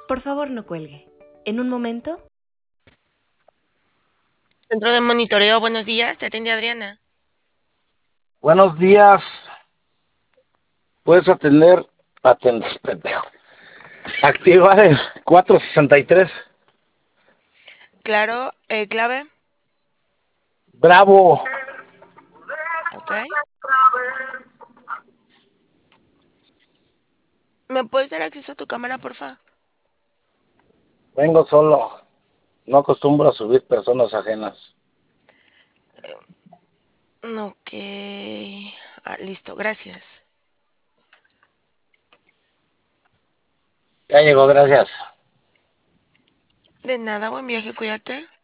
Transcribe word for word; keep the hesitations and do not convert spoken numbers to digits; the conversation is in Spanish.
Por favor, no cuelgue. En un momento. Centro de monitoreo, buenos días, te atiende Adriana. Buenos días. Puedes atender, atender, pendejo. Activar el cuatro sesenta y tres. Claro, eh, clave, Bravo. ok. ¿Me puedes dar acceso a tu cámara, porfa? Vengo solo. No acostumbro a subir personas ajenas. Ok. Ah, listo, gracias. Ya llegó, gracias. De nada, buen viaje, cuídate.